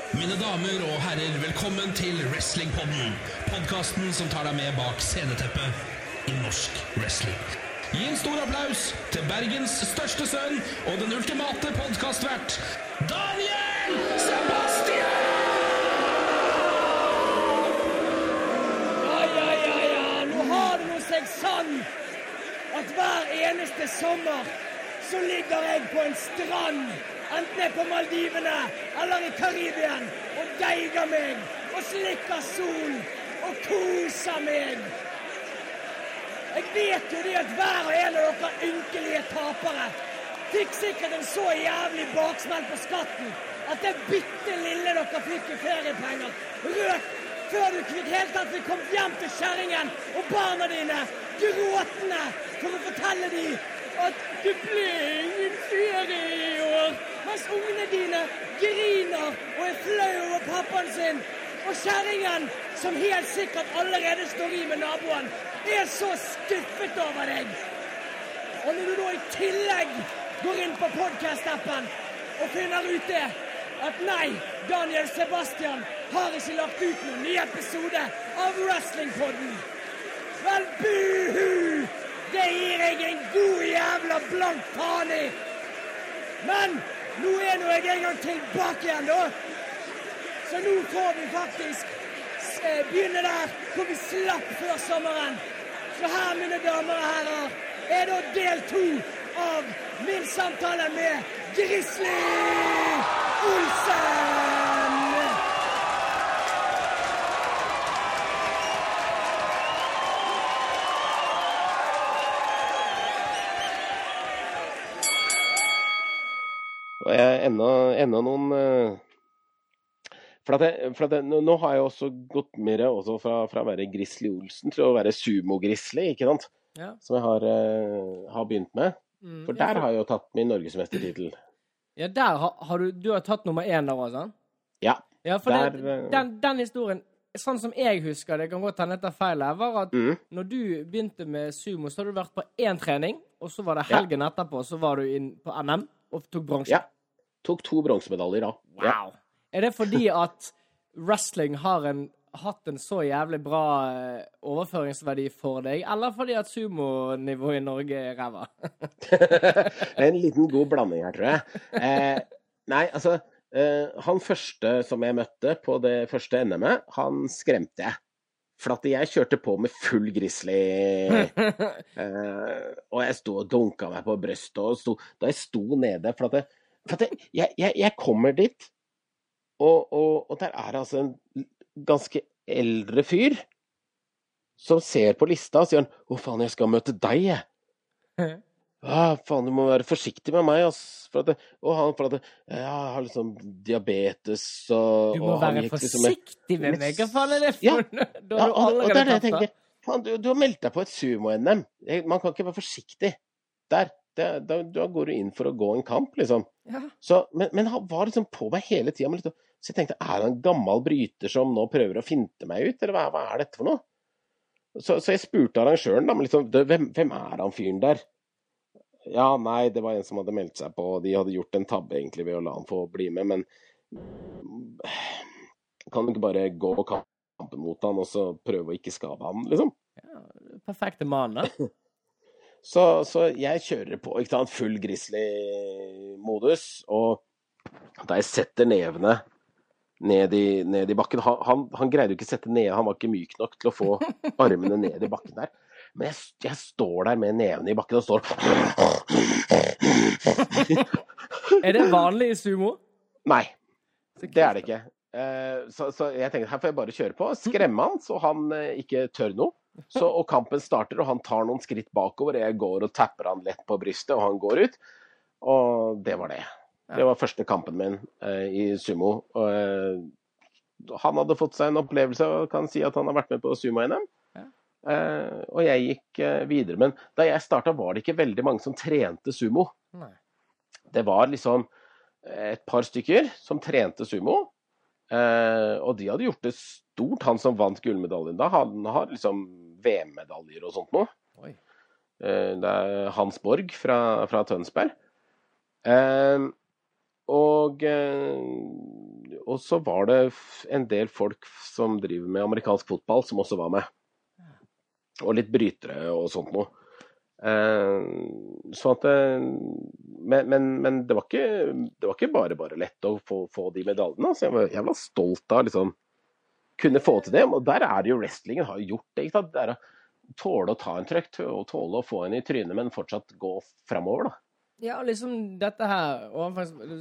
Mine damer og herrer, velkommen til Wrestlingpodden. Podcasten som tar deg med bak sceneteppet i norsk wrestling. Gi en stor applaus til Bergens største sønn og den ultimate podcastvert, Daniel Sebastian! Ja, nå har det noe seg sånn at hver eneste sommer så ligger jeg på en strand, enten på Maldivene eller i Karibien, og deiger meg, og slikker sol, og koser meg. Jeg vet jo det at hver og en av dere ynkelige tapere fikk sikkert en så jævlig baksmell på skatten at det bitte lille dere fikk i feriepenger røk før du helt tatt fikk kommet hjem til kjerringen og barna dine gråtende for å fortelle dem at det ble ingen ferie i år, mens ungene dine griner og er flau over pappaen sin, og kjerringen, som helt sikkert allerede står i med naboen, er så skuffet over deg. Og når du da i tillegg går inn på podcast-appen og finner ut det, at nei, Daniel Sebastian har ikke lagt ut noen ny episode av Wrestlingpodden. Vel, buhu! Det gir jeg en god jævla blank faen i. Men nå er nå jeg en gang tilbake igjen, da. Så nå får vi faktisk begynne der hvor vi slapp før sommeren. Så her, mine damer og herrer, er da del 2 av min samtale med Grizzly Olsen. Og jeg enda noen nå har jeg også gått mer også fra å være Grizzly Olsen til å være Sumo-Grizzly, ikke sant? Ja. Som jeg har begynt med. For der har jeg jo tatt min norgesmestertitel. Ja, der har du har tatt nummer 1 der også, sant? Ja. Ja, for den historien, sånn som jeg husker, det kan godt hende etter feil her, var at når du begynte med sumo, så hadde du vært på 1 trening, og så var det helgen etterpå, så var du inn på NM og tok bronse. Ja. Tok 2 bronsemedaljer da. Wow. Ja. Er det fordi at wrestling har hatt en så jævlig bra overføringsverdi for deg, eller fordi at sumo-nivået i Norge er ræva? En liten god blanding her, tror jeg. Nei, altså, han første som jeg møtte på det første NM-et, han skremte jeg. For at jeg kjørte på med full grizzly, og jeg stod og dunket meg på brøstet, og da jeg sto nede, for at jeg kommer dit, og der er det altså en ganske eldre fyr som ser på lista og sier, «Å faen, jeg skal møte deg, jeg!» faen, du må være forsiktig med meg, ass. For at jeg har liksom diabetes, og... Du må være forsiktig med meg, hva faen er det for? Ja, og det er det jeg tenker. Faen, du har meldt deg på et sumo-NM. Man kan ikke være forsiktig. Da går du inn for å gå en kamp, liksom. Ja. Men han var liksom på meg hele tiden. Så jeg tenkte, er han en gammel bryter som nå prøver å finte meg ut? Eller hva er dette for noe? Så jeg spurte arrangøren, da, men liksom, hvem er han fyren der? Ja, nei, det var en som hadde meldt seg på, og de hadde gjort en tabbe egentlig ved å la han få bli med, men kan du ikke bare gå kampen mot han, og så prøve å ikke skade han, liksom? Ja, perfekte mann, da. Så jeg kjører på, ikke sant, full grizzly-modus, og da jeg setter nevene ned i bakken, han greide jo ikke sette ned, han var ikke myk nok til å få armene ned i bakken der. Men jeg står der med nevene i bakken og står... Er det vanlig i sumo? Nei, det er det ikke. Så jeg tenkte, her får jeg bare kjøre på, skremme han, så han ikke tør noe. Og kampen starter, og han tar noen skritt bakover, jeg går og tapper han lett på brystet, og han går ut. Og det var det. Det var første kampen min i sumo. Han hadde fått seg en opplevelse, og kan si at han har vært med på sumo-NM. Og jeg gikk videre, men da jeg startet var det ikke veldig mange som trente sumo. Nei. Det var liksom et par stykker som trente sumo, og de hadde gjort det stort. Han som vant gullmedaljen da, han har liksom VM-medaljer og sånt nå. Oi. Det er Hans Borg fra Tønsberg. Og og så var det en del folk som driver med amerikansk fotball som også var med. Og litt brytere og sånt noe. Så at men det var ikke bare lett å få de medaljene. Altså jeg var stolt av liksom kunne få til det, og der det jo wrestlingen har gjort det, ikke sant? Det å tåle å ta en trøkk, og tåle å få en i trynet, men fortsatt gå fremover da. Ja, liksom dette her, og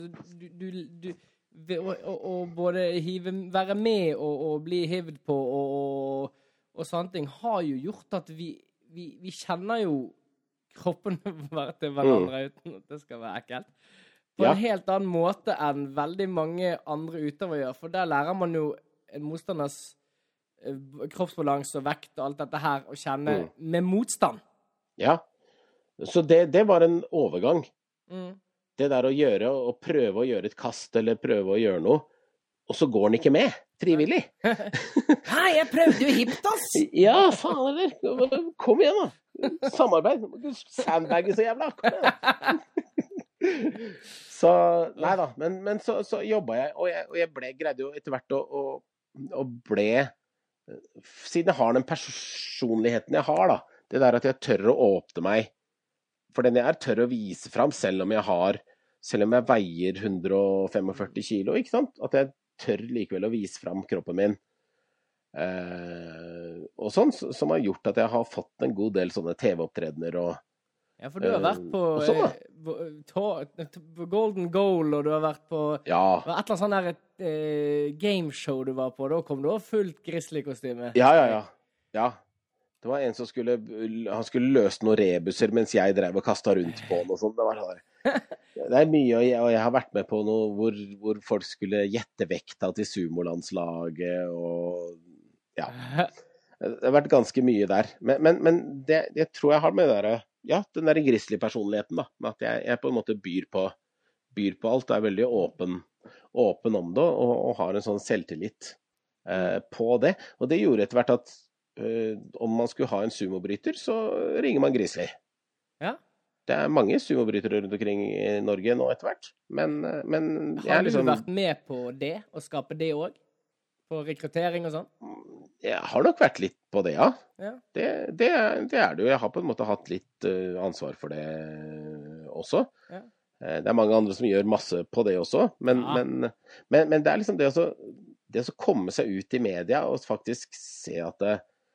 både være med og bli hivd på, og sånne ting, har jo gjort at vi kjenner jo kroppen til hverandre uten at det skal være ekkelt. På en helt annen måte enn veldig mange andre utøvere gjør, for der lærer man jo en motstanders kroppsbalans og vekt og alt dette her å kjenne med motstand. Ja, så det var en overgang. Det der å gjøre og prøve å gjøre et kast eller prøve å gjøre noe, og så går den ikke med, frivillig. Hei, jeg prøvde jo hipt, ass! Ja, faen eller, kom igjen da. Samarbeid, sandbagge så jævla, kom igjen. Så, nei da, men så jobbet jeg, og jeg greide jo etter hvert å ble, siden jeg har den personligheten jeg har da, det der at jeg tør å åpne meg, for den jeg tør å vise frem, selv om jeg veier 145 kilo, ikke sant? At jeg tør likevel å vise frem kroppen min. Og sånn, som har gjort at jeg har fått en god del sånne TV-opptredener og ja, for du har vært på Golden Goal, og du har vært på et eller annet sånn her gameshow du var på, da kom du også fullt Grizzly-kostyme. Ja. Det var en som skulle løse noen rebuser mens jeg drev og kastet rundt på den og sånn. Det mye, og jeg har vært med på noe hvor folk skulle gjette vekta til sumolandslaget, og ja. Det har vært ganske mye der. Men jeg tror jeg har med det der, den der Grizzly-personligheten da, med at jeg på en måte byr på alt, er veldig åpen om det, og har en sånn selvtillit på det. Og det gjorde etter hvert at om man skulle ha en sumobryter, så ringer man Grizzly. Ja. Det mange sumobrytere rundt omkring i Norge nå etter hvert, men har du vært med på det, og skape det også? På rekruttering og sånn? Jeg har nok vært litt på det, ja. Det det jo. Jeg har på en måte hatt litt ansvar for det også. Ja. Det mange andre som gjør masse på det også, men det liksom det å komme seg ut i media og faktisk se at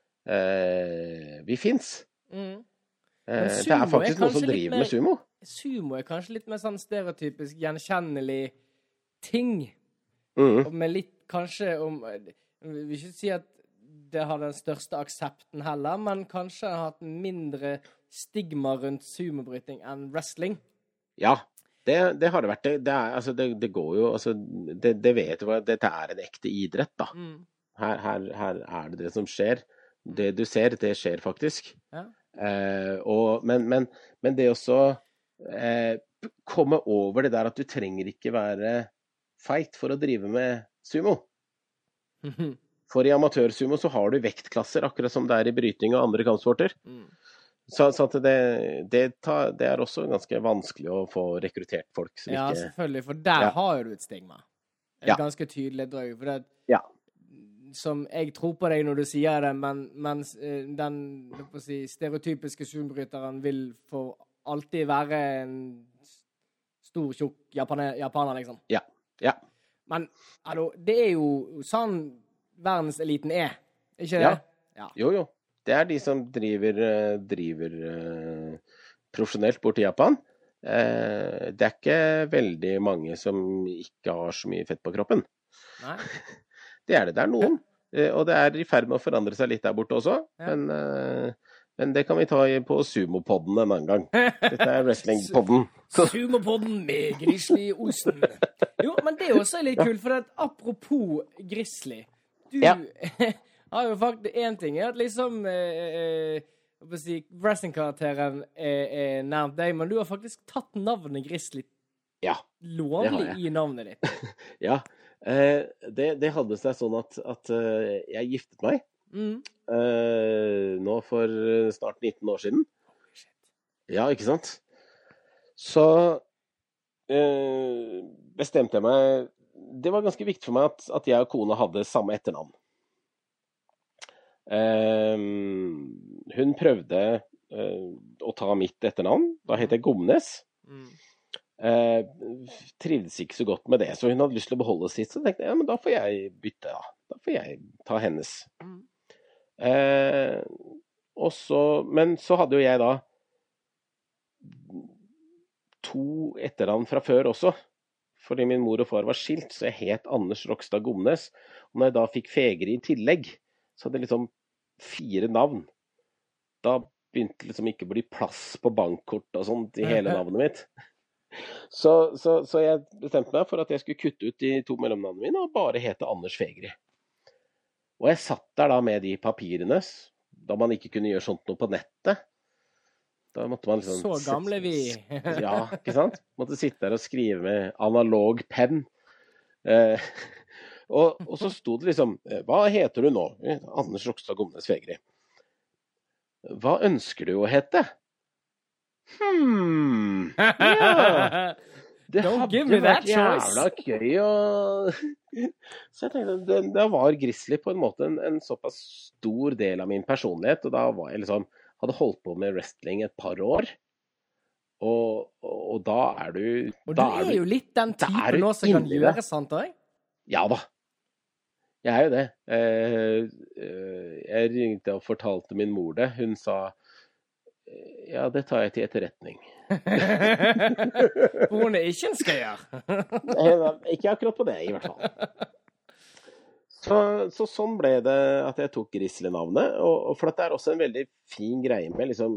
vi finnes. Det faktisk noe som driver med sumo. Sumo kanskje litt mer sånn stereotypisk gjenkjennelig ting. Og med litt kanskje vi vil ikke si at det har den største aksepten heller, men kanskje har hatt mindre stigma rundt sumobryting enn wrestling. Ja, det har det vært. Det går jo, altså, det vet du hva, dette en ekte idrett da. Her det som skjer. Det du ser, det skjer faktisk. Ja. Men det også komme over det der at du trenger ikke være feit for å drive med sumo. For i amatørsumo så har du vektklasser, akkurat som det i bryting og andre kampsporter. Så at det også ganske vanskelig å få rekruttert folk som ja, ikke... selvfølgelig, for der har du et stigma. Ganske tydelig drøy, for det som jeg tror på deg når du sier det, men den stereotypiske sumobryteren vil for alltid være en stor, tjukk japaner, liksom. Ja. Men det jo sånn verdenseliten ikke det? Ja. Jo. Det de som driver profesjonelt bort i Japan. Det ikke veldig mange som ikke har så mye fett på kroppen. Nei. Det det noen. Og det i ferd med å forandre seg litt der borte også. Ja. Men det kan vi ta på Sumopodden en annen gang. Dette wrestlingpodden. Sumopodden med Grizzly Olsen. Jo, men det også litt kult, for apropos Grizzly, du har jo faktisk en ting, at liksom wrestling-karakteren nærmt deg, men du har faktisk tatt navnet Grizzly lovlig i navnet ditt. Ja, det hadde seg sånn at jeg giftet meg nå for snart 19 år siden. Ja, ikke sant? Så bestemte jeg meg det var ganske viktig for meg at jeg og kona hadde samme etternavn. Hun prøvde å ta mitt etternavn. Da heter jeg Gomnes. Trivdes ikke så godt med det, så hun hadde lyst til å beholde sitt. Så tenkte jeg, ja, men da får jeg bytte, da. Da får jeg ta hennes. Men så hadde jo jeg da 2 etternavn fra før også. Fordi min mor og far var skilt, så jeg het Anders Rokstad Gomnes. Og når jeg da fikk fegre i tillegg, så hadde jeg liksom 4 navn. Da begynte liksom ikke å bli plass på bankkort og sånt i hele navnet mitt. Så jeg bestemte meg for at jeg skulle kutte ut de 2 mellomnavnene mine og bare hete Anders Fegri. Og jeg satt der da med de papirene, da man ikke kunne gjøre sånt noe på nettet. Da måtte man liksom... Så gamle vi. Ja, ikke sant? Måtte sitte der og skrive med analog penn. Og så sto det liksom, hva heter du nå? Anders Rokstad Gomnes Fegri. Hva ønsker du å hete? Ja. Det hadde vært jævla gøy Så jeg tenkte, da var Grizzly på en måte en såpass stor del av min personlighet, og da var jeg liksom, hadde holdt på med wrestling et par år, og da er du... Og du er jo litt den typen nå som kan gjøre, sant da? Ja da. Jeg er jo det. Jeg ringte og fortalte min mor det. Hun sa, ja, det tar jeg til etterretning. Hun er ikke en skøyer. Ikke akkurat på det, i hvert fall. Så sånn ble det at jeg tok Grizzly-navnet, og for det er også en veldig fin greie med liksom,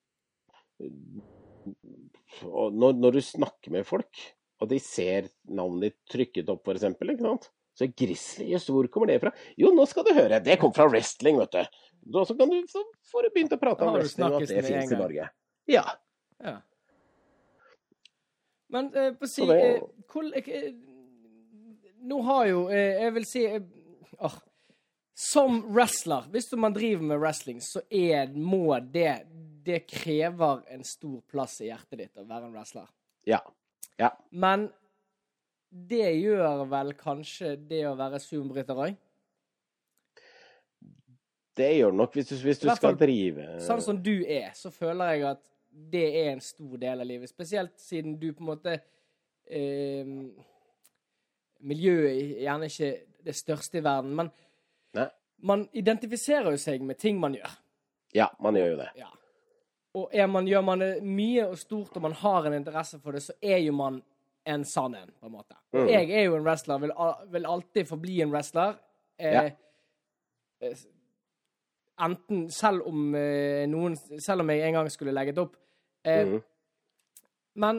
når du snakker med folk, og de ser navnet ditt trykket opp for eksempel, ikke sant? Så Grizzly, just, hvor kommer det fra? Jo, nå skal du høre, det kom fra wrestling, vet du. Så får du begynt å prate om wrestling, og at det finnes i Norge. Ja. Men på å si, nå har jo, jeg vil si, som wrestler, hvis man driver med wrestling, så må det krever en stor plass i hjertet ditt å være en wrestler. Ja. Men det gjør vel kanskje det å være sumbryter også? Det gjør nok hvis du skal drive... Sånn som du så føler jeg at det en stor del av livet. Spesielt siden du på en måte... miljøet er gjerne ikke det største i verden, men man identifiserer jo seg med ting man gjør. Ja, man gjør jo det. Ja. Og gjør man det mye og stort, og man har en interesse for det, så jo man en sann en, på en måte. Jeg jo en wrestler, vil alltid forbli en wrestler. Enten, selv om jeg en gang skulle legge det opp. Men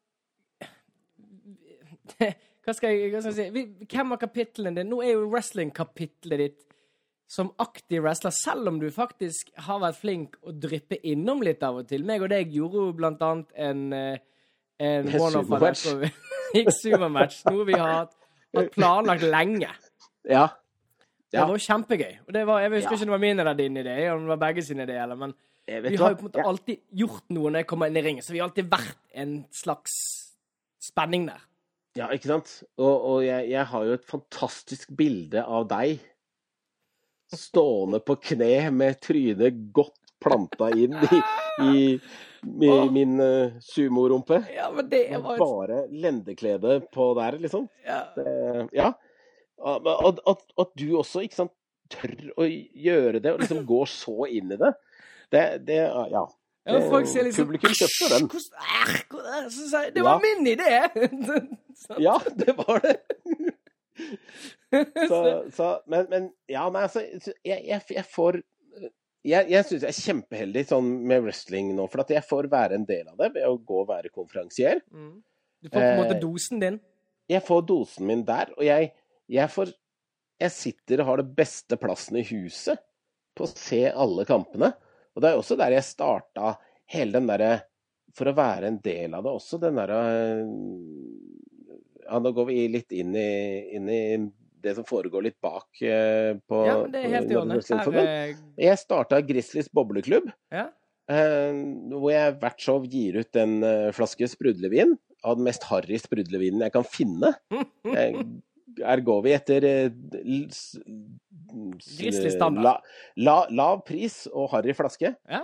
hva skal jeg si? Hvem av kapitlene dine? Nå jo wrestling-kapitlet ditt som aktiv wrestler, selv om du faktisk har vært flink å dryppe innom litt av og til. Meg og deg gjorde jo blant annet en one-off-match. Ikke sumo-match, noe vi har planlagt lenge. Ja. Det var jo kjempegøy. Og jeg husker ikke om det var min eller din idé, om det var begge sine idé, men vi har jo på en måte alltid gjort noe når jeg kommer inn i ringen, så vi har alltid vært en slags spenning der. Ja, ikke sant? Og jeg har jo et fantastisk bilde av deg stående på kne med trynet godt planta inn i min sumo-rumpe. Ja, men det var... Bare lendeklede på der, liksom. Ja. At du også, ikke sant, tør å gjøre det, og liksom går så inn i det. Ja. Publikum kjøpte den. Det var min idé! Ja, det var det. Men ja, nei, altså, jeg synes jeg kjempeheldig sånn med wrestling nå, for at jeg får være en del av det ved å gå og være konferansier. Du får på en måte dosen din? Jeg får dosen min der, og jeg sitter og har det beste plassen i huset på å se alle kampene. Og det også der jeg startet hele den der, for å være en del av det også, den der, ja, nå går vi litt inn i det som foregår litt bak på... Ja, men det helt i ordentlig. Jeg startet Grizzlys bobleklubb, hvor jeg hvert show gir ut en flaske sprudlevin, av den mest harry sprudlevinen jeg kan finne. går vi etter Grizzly standard. Lav pris og harry flaske. Ja.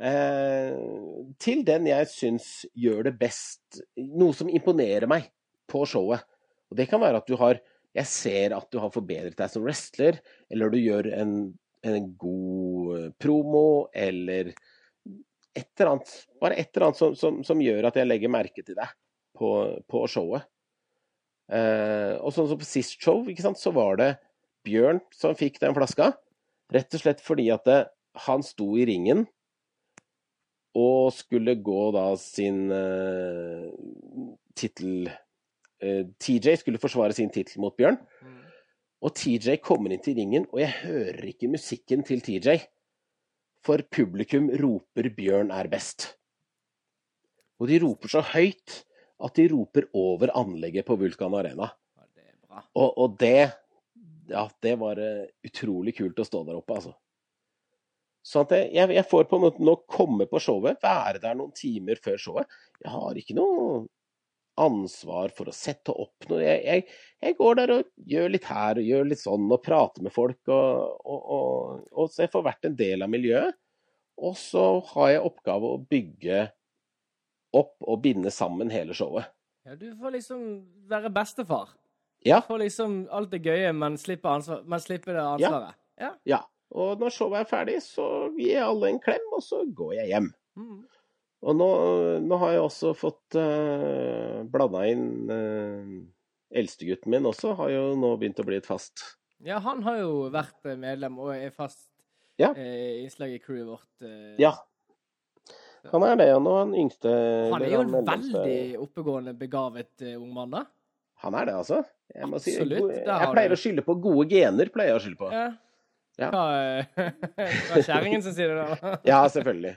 Til den jeg synes gjør det best, noe som imponerer meg på showet. Og det kan være at jeg ser at du har forbedret deg som wrestler, eller du gjør en god promo, eller et eller annet som gjør at jeg legger merke til deg på showet. Og sånn som på sist show, ikke sant, så var det Bjørn som fikk den flaska, rett og slett fordi at han sto i ringen og skulle gå da sin titel, TJ skulle forsvare sin titel mot Bjørn, og TJ kommer inn til ringen, og jeg hører ikke musikken til TJ, for publikum roper Bjørn er best. Og de roper så høyt at de roper over anlegget på Vulkan Arena. Ja, det er bra. Og det var utrolig kult å stå der oppe, altså. Så at jeg får på en måte nå komme på showet, være der noen timer før showet. Jeg har ikke noe ansvar for å sette opp noe. Jeg går der og gjør litt her, og gjør litt sånn, og prater med folk, og så jeg får vært en del av miljøet. Og så har jeg oppgave å bygge opp og binde sammen hele showet. Ja, du får liksom være bestefar. Ja. Du får liksom alt det gøye, men slipper det ansvaret. Ja. Og når showet er ferdig, så gir jeg alle en klem, og så går jeg hjem. Og nå har jeg også fått blandet inn eldstegutten min også, har jo nå begynt å bli et fast. Ja, han har jo vært medlem og er fast innslag i crewet vårt. Ja, han er det, og nå er han yngste. Han er jo en veldig oppegående, begavet ung mann da. Han er det, altså. Jeg må Absolutt. Si, jeg pleier å skylde på gode gener, pleier jeg å skylde på. Ja. Hva kjæringen som sier det da? Ja, selvfølgelig.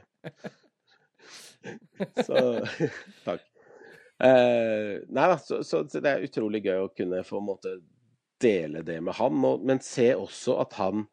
Så, takk. Neida, så det er utrolig gøy å kunne få en måte dele det med han, men se også at han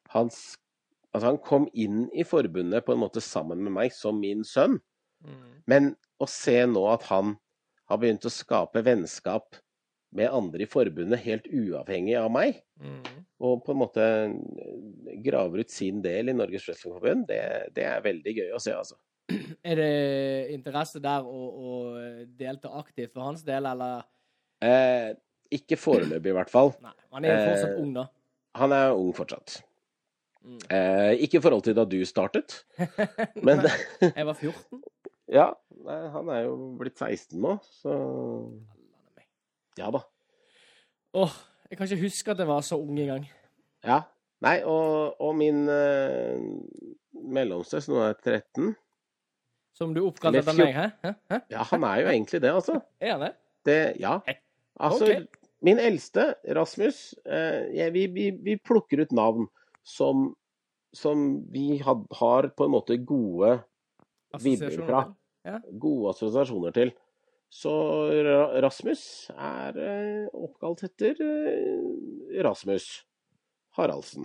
kom inn i forbundet på en måte sammen med meg som min sønn, men å se nå at han har begynt å skape vennskap med andre i forbundet helt uavhengig av meg, og på en måte graver ut sin del i Norges Wrestlingforbund, det er veldig gøy å se, altså. Er det interesse der å delta aktivt for hans del, eller? Ikke foreløpig i hvert fall. Nei, han er jo fortsatt ung da. Han er ung fortsatt. Ikke i forhold til da du startet, men... Jeg var 14. Ja, han er jo blitt 16 nå, så... Ja da. Jeg kan ikke huske at jeg var så ung i gang. Ja, nei, og min mellomste, som nå er 13... Som du oppkalt etter meg, hæ? Ja, han er jo egentlig det, altså. Er han det? Ja. Altså, min eldste, Rasmus, vi plukker ut navn som vi har på en måte gode vibber fra. Ja. Gode assosiasjoner til. Så Rasmus er oppkalt etter Rasmus Haraldsen,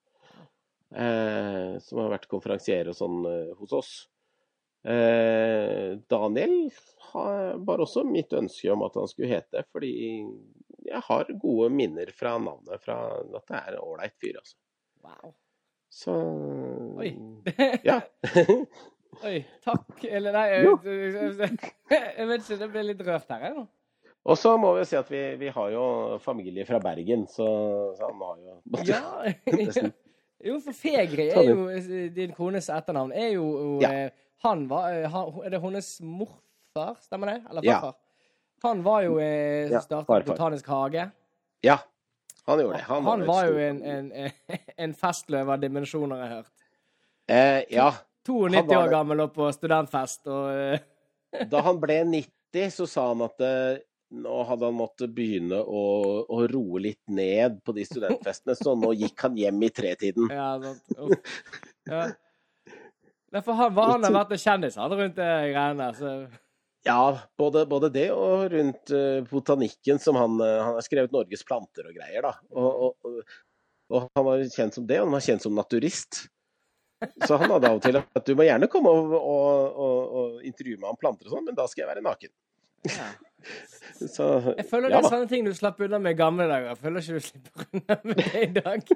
som har vært konferansier og sånn hos oss. Daniel var også mitt ønske om at han skulle hete, fordi jeg har gode minner fra navnet, fra at det er en ålreit fyr, altså. Wow. Så... Oi. Ja. Oi, takk. Eller nei, jeg vet ikke, det ble litt rørt her, nå. Og så må vi si at vi har jo familie fra Bergen, så han har jo... Ja, jo, for Fegri er jo din kones etternavn, er jo... er det hennes morfar, stemmer det? Eller farfar? Ja. Han var jo startet Botanisk hage. Ja, han gjorde det. Han var jo en festløv av dimensjoner, jeg har hørt. Ja. 92 år gammel og på studentfest. Da han ble 90, så sa han at nå hadde han måttet begynne å roe litt ned på de studentfestene, så nå gikk han hjem i 3-tiden. Ja, sant. Ja. For han har vært en kjendis rundt det greiene. Så. Ja, både det og rundt botanikken, som han har skrevet Norges planter og greier, da. Og han var kjent som det, og han var kjent som naturist. Så han hadde av og til at du må gjerne komme og intervjue meg om planter og sånn, men da skal jeg være naken. Ja. Så, jeg føler det sånne ting du slapp unna med gamle dager. Jeg føler ikke du slipper unna med det i dag.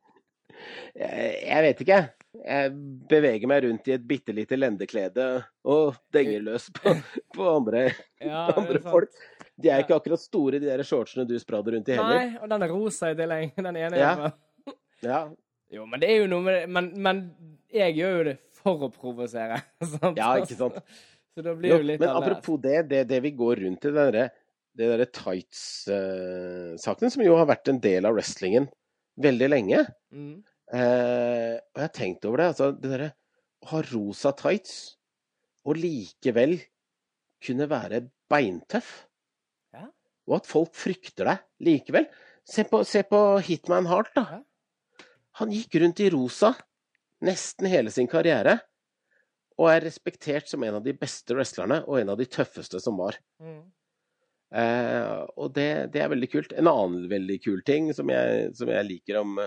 Jeg vet ikke. Jeg beveger meg rundt i et bittelite lendeklede og denger løs på andre, andre folk. De er ikke akkurat store, de der shortsene du sprader rundt i heller. Nei, og den er rosa i tillegg. Den ene ja. Jo, men det er jo noe med det. Men jeg gjør jo det for å provosere. Sant? Ja, ikke sant? Så da blir jo litt men apropos det vi går rundt i det der tights-saken, som jo har vært en del av wrestlingen veldig lenge. Og jeg tenkte over det, altså det der å ha rosa tights og likevel kunne være beintøff. Ja. Og at folk frykter deg likevel. Se på Hitman Hart da. Ja. Han gikk rundt i rosa nesten hele sin karriere, og er respektert som en av de beste wrestlerne, og en av de tøffeste som var. Og det er veldig kult. En annen veldig kul ting som jeg liker om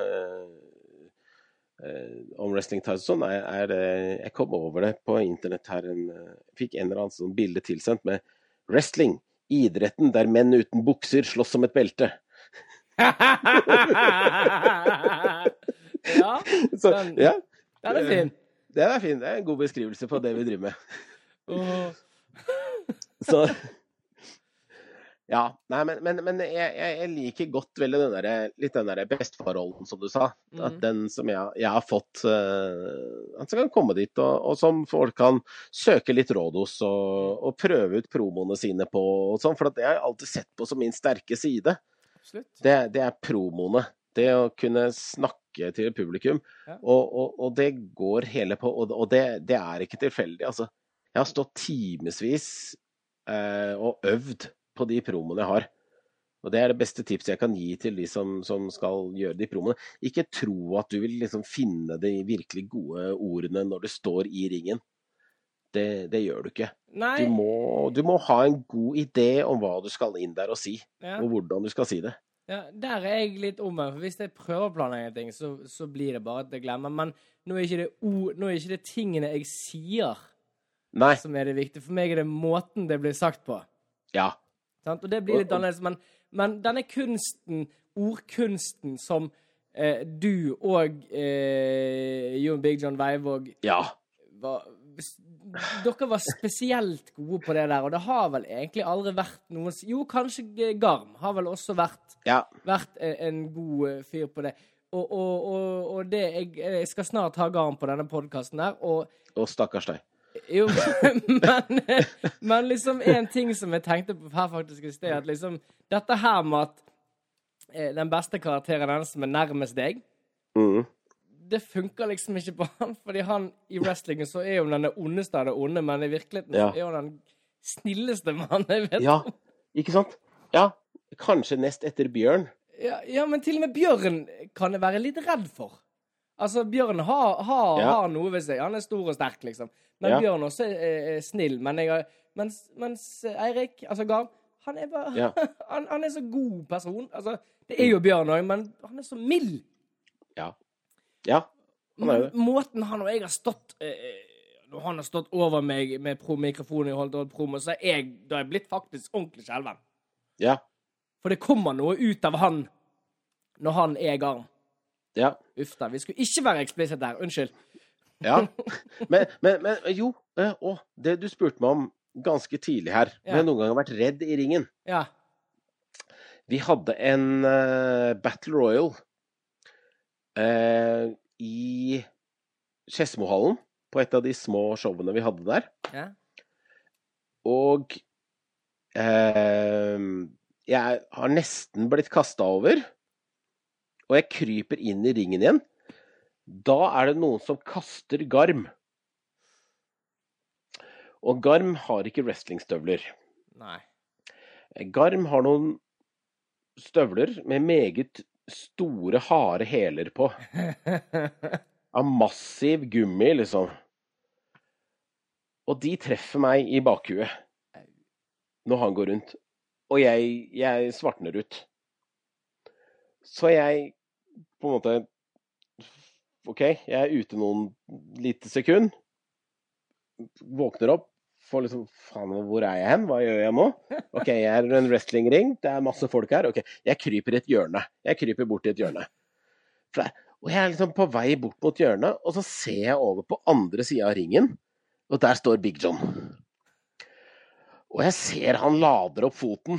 wrestling tights og sånn, jeg kom over det på internett her, fikk en eller annen sånn bilde tilsendt med wrestling, idretten der menn uten bukser slåss om et belte. Ja, den er fin. Det er fin, det er en god beskrivelse på det vi driver med. Så ja, nei, men jeg liker godt veldig den der bestefarrollen, som du sa. At den som jeg har fått, at som kan komme dit, og som folk kan søke litt råd hos, og prøve ut promoene sine på, og sånn, for det har jeg alltid sett på som min sterke side. Det er promoene. Det å kunne snakke til publikum, og det går hele på, og det er ikke tilfeldig. Altså, jeg har stått timesvis og øvd på de promoene jeg har. Og det er det beste tipset jeg kan gi til de som skal gjøre de promoene. Ikke tro at du vil liksom finne de virkelig gode ordene når du står i ringen. Det gjør du ikke. Du må ha en god idé om hva du skal inn der og si, og hvordan du skal si det. Ja, der er jeg litt om, for hvis jeg prøver å planlegge ting, så blir det bare at jeg glemmer. Men nå er ikke det tingene jeg sier som er det viktige. For meg er det måten det blir sagt på. Ja. Og det blir litt annerledes, men denne kunsten, ordkunsten som du og Jon Big John Veivåg dere var spesielt gode på det der, og det har vel egentlig aldri vært noen... Jo, kanskje Garm har vel også vært en god fyr på det. Og det, jeg skal snart ha Garm på denne podcasten der, og stakkars deg. Jo, men liksom en ting som jeg tenkte på her faktisk i sted, at liksom dette her med at den beste karakteren er den som er nærmest deg, det funker liksom ikke på han, fordi han i wrestlingen så er jo den ondeste av det onde, men i virkeligheten så er jo den snilleste mann jeg vet. Ja, ikke sant? Ja, kanskje nest etter Bjørn. Ja, men til og med Bjørn kan jeg være litt redd for. Altså, Bjørn har noe ved seg. Han er stor og sterk, liksom. Men Bjørn også er snill. Mens Eirik, altså Garm, han er bare... han er så god person. Altså, det er jo Bjørn også, men han er så mild. Ja, han er det. Måten han og jeg har stått... når han har stått over meg med mikrofonen i holdt promo, så da er jeg blitt faktisk ordentlig skjelven. Ja. For det kommer noe ut av han når han er Garm. Ja. Uff da, vi skulle ikke være eksplisitt der, unnskyld. Ja, men jo, det du spurte meg om ganske tidlig her, men jeg noen ganger vært redd i ringen. Ja. Vi hadde en Battle Royal i Skedsmohallen, på et av de små showene vi hadde der. Ja. Og jeg har nesten blitt kastet over, og jeg kryper inn i ringen igjen. Da er det noen som kaster Garm. Og Garm har ikke wrestlingstøvler. Nei. Garm har noen støvler med meget store, harde hæler på. Av massiv gummi, liksom. Og de treffer meg i bakhuet når han går rundt. Og jeg svartner ut. Så jeg på en måte jeg er ute noen lite sekund, våkner opp, får liksom, faen, hvor er jeg hen? Hva gjør jeg nå? Ok, jeg er en wrestlingring, det er masse folk her. Ok, jeg kryper i et hjørne. Jeg kryper bort i et hjørne. Og jeg er liksom på vei bort mot hjørnet, og så ser jeg over på andre siden av ringen, og der står Big John. Og jeg ser han lader opp foten.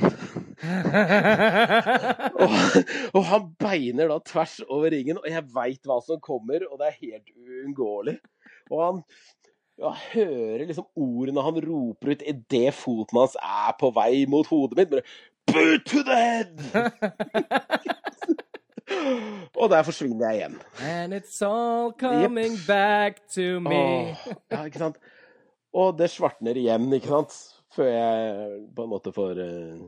og han beiner da tvers over ringen, og jeg vet hva som kommer, og det er helt uunngåelig. Og han hører liksom ordene han roper ut i det foten hans er på vei mot hodet mitt. Boot to the head! Og der forsvinner jeg igjen. And it's all coming back to me. Ja, ikke sant? Og det svartner igjen, ikke sant? Før jeg på en måte får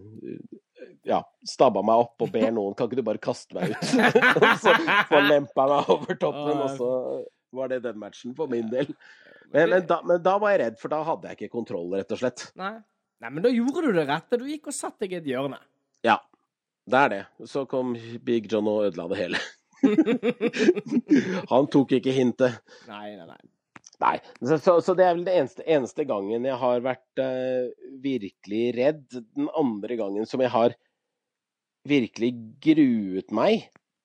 stabba meg opp og ber noen, kan ikke du bare kaste meg ut? Og så får lempa meg over toppen, og så var det den matchen for min del. Men da var jeg redd, for da hadde jeg ikke kontroll, rett og slett. Nei, men da gjorde du det rette. Du gikk og satt deg i et hjørne. Ja, det er det. Så kom Big John og ødela det hele. Han tok ikke hintet. Nei. Nei, så det er vel det eneste gangen jeg har vært virkelig redd. Den andre gangen som jeg har virkelig gruet meg,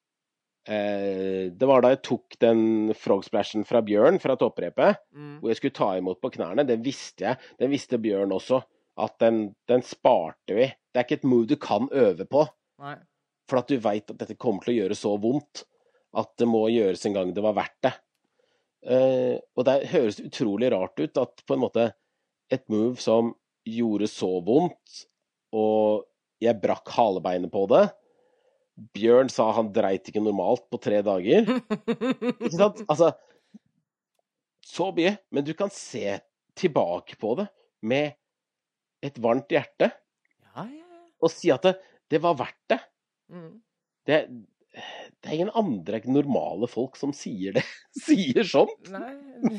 det var da jeg tok den frog-splashen fra Bjørn fra topprepet, hvor jeg skulle ta imot på knærne. Den visste Bjørn også, at den sparte vi. Det er ikke et move du kan øve på. Nei. For at du vet at dette kommer til å gjøre så vondt, at det må gjøres en gang det var verdt det. Og det høres utrolig rart ut at på en måte et move som gjorde så vondt, og jeg brakk halebeinet på det. Bjørn sa han dreit ikke normalt på 3 dager. Ikke sant? Altså, så mye. Men du kan se tilbake på det med et varmt hjerte. Ja. Og si at det var verdt det. Det er ingen andre normale folk som sier det. Sier sånt. Nei.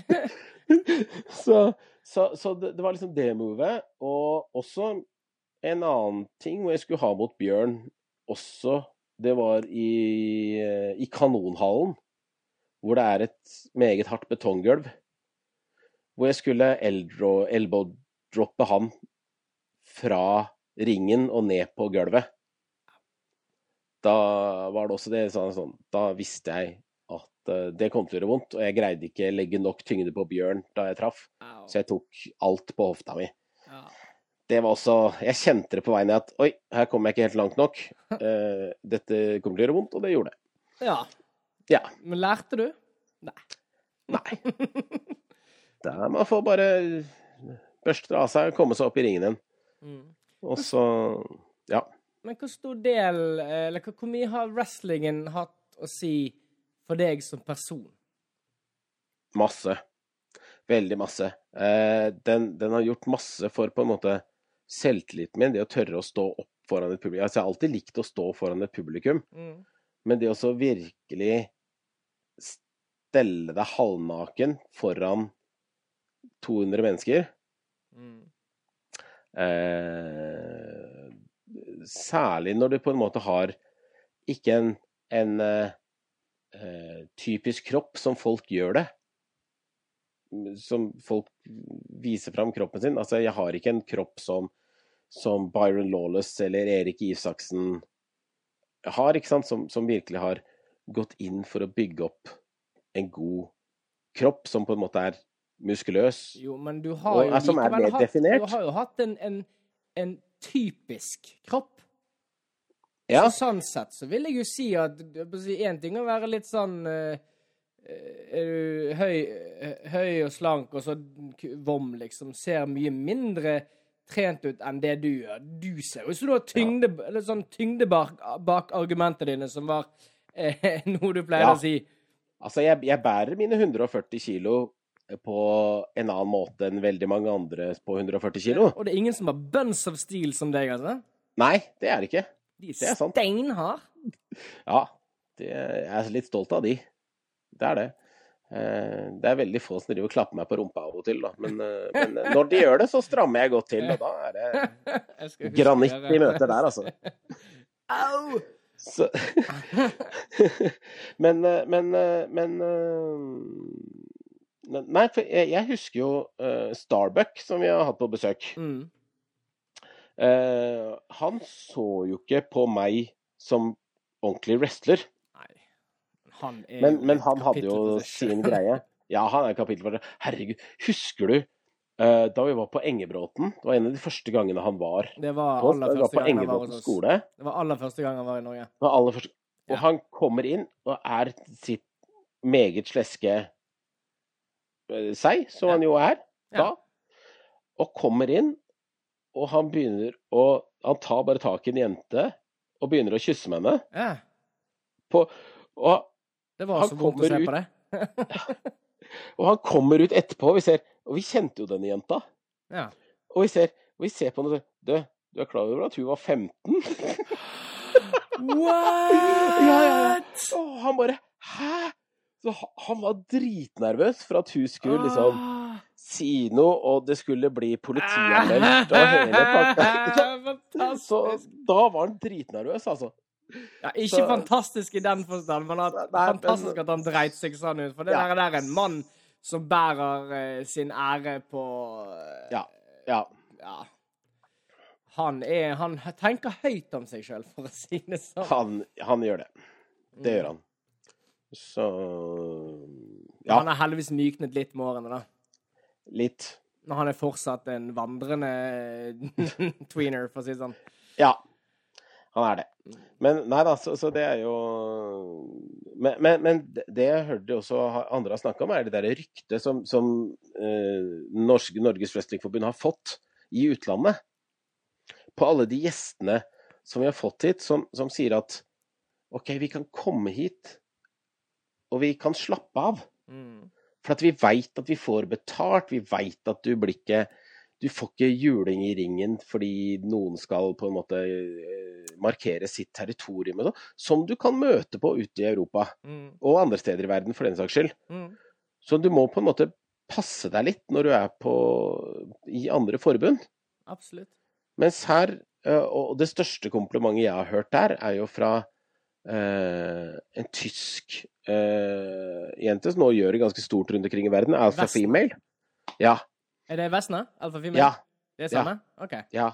så det var liksom det movet. Og også en annen ting hvor jeg skulle ha mot Bjørn også, det var i kanonhallen, hvor det er et meget hardt betonggulv, hvor jeg skulle elbow-droppe han fra ringen og ned på gulvet. Da var det også det sånn, da visste jeg at det kom til å gjøre vondt, og jeg greide ikke legge nok tyngde på Bjørn da jeg traff, så jeg tok alt på hofta mi. Det var også, jeg kjente det på veien at, oi, her kommer jeg ikke helt langt nok, dette kommer til å gjøre vondt, og det gjorde det. Ja. Men lærte du? Nei. Da man får bare børste av seg og komme seg opp i ringen igjen. Og så, ja. Men hvor stor del, eller hvor mye har wrestlingen hatt å si for deg som person? Masse. Veldig masse. Den har gjort masse for på en måte selvtilliten min, det å tørre å stå opp foran et publikum. Altså, jeg har alltid likt å stå foran et publikum, men det å så virkelig stelle deg halvnaken foran 200 mennesker, særlig når du på en måte har ikke en typisk kropp som folk gjør det, som folk viser frem kroppen sin. Altså, jeg har ikke en kropp som Byron Lawless eller Erik Isaksen har, ikke sant? Som virkelig har gått inn for å bygge opp en god kropp som på en måte er muskuløs. Jo, men du har jo som er mer definert. Du har jo hatt en typisk kropp. Ja. Så sånn sett så vil jeg jo si at en ting å være litt sånn er du høy og slank og så vom liksom, ser mye mindre trent ut enn det du gjør. Du ser jo så du har tyngde bak argumentene dine, som var noe du pleier å si. Altså, jeg bærer mine 140 kilo på en annen måte enn veldig mange andre på 140 kilo. Og det er ingen som har buns of steel som deg, altså? Nei, det er det ikke. De er steinhard. Ja, jeg er litt stolt av de. Det er det. Det er veldig få som driver og klapper meg på rumpa av og til, da. Men når de gjør det, så strammer jeg godt til, og da er det granitt vi møter der, altså. Au! Så, men Nei, for jeg husker jo Starbuck, som vi har hatt på besøk. Han så jo ikke på meg som ordentlig wrestler. Nei. Men han hadde jo sin greie. Ja, han kapittel for det. Herregud, husker du da vi var på Engebråten? Det var en av de første gangene han var på Engebråten skole. Det var aller første gang han var i Norge. Det var aller første. Og han kommer inn og sitt meget sleske seg, som han jo da. Og kommer inn, og han tar bare tak i en jente og begynner å kysse med henne. Ja. Det var så vondt å se på det. Og han kommer ut etterpå, og vi kjente jo denne jenta. Ja. Og vi ser på henne og sier, du klar over at hun var 15? What? Ja. Og han bare, hæ? Så han var dritnervøs for at hun skulle liksom si noe, og det skulle bli politianmeldt og hele pakka. Så da var han dritnervøs, altså. Ja, ikke fantastisk i den forstand, men fantastisk at han dreit seg sånn ut. For det der er en mann som bærer sin ære på... Ja. Han tenker høyt om seg selv, for å si det sånn. Han gjør det. Det gjør han. Så... Ja. Han har heldigvis myknet litt med årene, da. Litt. Men han er fortsatt en vandrende tweener, for å si det sånn. Ja, han er det. Men nei da, så det er jo... Men det jeg hørte også andre har snakket om, er det der ryktet som Norges Wrestlingforbund har fått i utlandet. På alle de gjestene som vi har fått hit, som sier at ok, vi kan komme hit, og vi kan slappe av. For at vi vet at vi får betalt, vi vet at du får ikke juling i ringen fordi noen skal på en måte markere sitt territorium, som du kan møte på ute i Europa, og andre steder i verden for den saks skyld. Så du må på en måte passe deg litt når du i andre forbund. Absolutt. Mens her, og det største komplimentet jeg har hørt der, er jo fra en tysk jente som nå gjør det ganske stort rundt omkring i verden, Alpha Female. Ja. Er det Vesna? Alpha Female? Ja. Det er samme? Ok. Ja.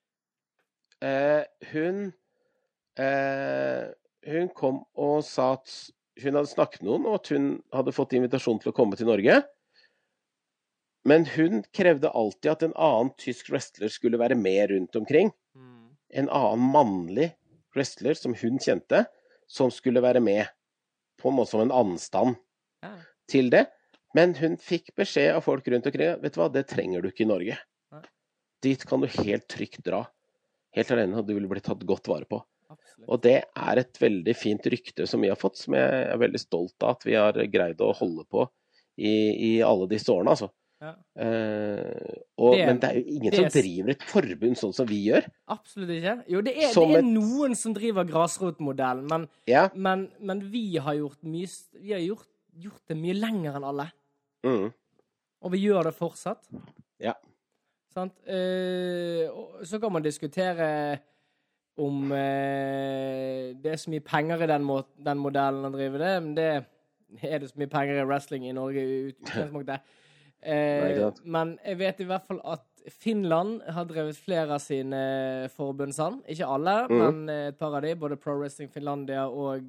Hun kom og sa at hun hadde snakket med noen, og at hun hadde fått invitasjon til å komme til Norge. Men hun krevde alltid at en annen tysk wrestler skulle være med rundt omkring. En annen mannlig wrestler som hun kjente, som skulle være med på en måte som en anstand til det. Men hun fikk beskjed av folk rundt omkring, vet du hva, det trenger du ikke i Norge. Dit kan du helt trygt dra. Helt alene, og du vil bli tatt godt vare på. Absolutt. Og det er et veldig fint rykte som vi har fått, som jeg er veldig stolt av at vi har greid å holde på i alle disse årene, altså. Ja. Men det er jo ingen som driver et forbund sånn som vi gjør. Absolutt ikke. Jo, det er noen som driver grasrotmodellen, men vi har gjort mye, vi har gjort det mye lenger enn alle. Og vi gjør det fortsatt. Ja. Sant? Så kan man diskutere om det er så mye penger i den modellen å drive det, men det er det så mye penger i wrestling i Norge i utgangspunktet. Men jeg vet i hvert fall at Finland har drevet flere av sine forbund sånn. Ikke alle, men et par av de, både Pro Wrestling Finlandia og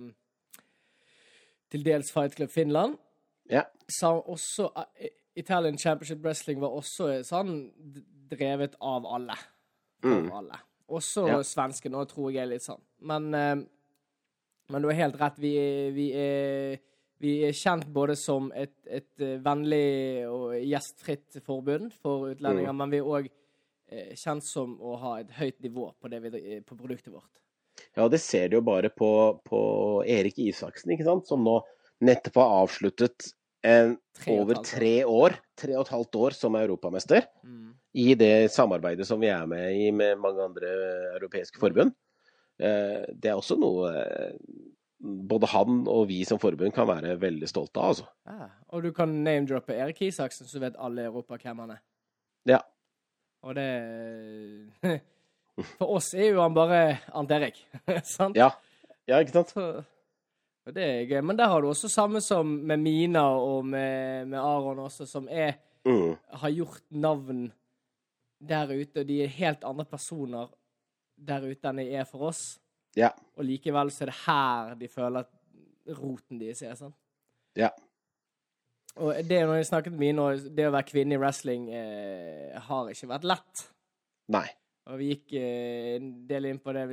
til dels Fight Club Finland. Ja. Så også Italian Championship Wrestling var også sånn drevet av alle. Alle. Også svenske, nå tror jeg er litt sånn. Men du har helt rett, vi er kjent både som et vennlig og gjestfritt forbund for utlendinger, men vi er også kjent som å ha et høyt nivå på produktet vårt. Ja, det ser du jo bare på Erik Isaksen, ikke sant? Som nå nettopp har avsluttet over 3,5 år som europamester i det samarbeidet som vi er med i med mange andre europeiske forbund. Det er også noe både han og vi som forbund kan være veldig stolte av, altså. Ja, og du kan name-droppe Erik Isaksen, så vet alle i Europa hvem han er. Ja. Og det... For oss er jo han bare Ant Erik, sant? Ja, ikke sant? Og det gøy. Men der har du også samme som med Mina og med Aron også, som har gjort navn der ute, og de helt andre personer der ute enn de for oss. Ja. Og likevel så det her de føler at roten de ser, sant? Ja. Og det når jeg snakket med Mina, det å være kvinne i wrestling har ikke vært lett. Nei. Og vi gikk en del inn på det,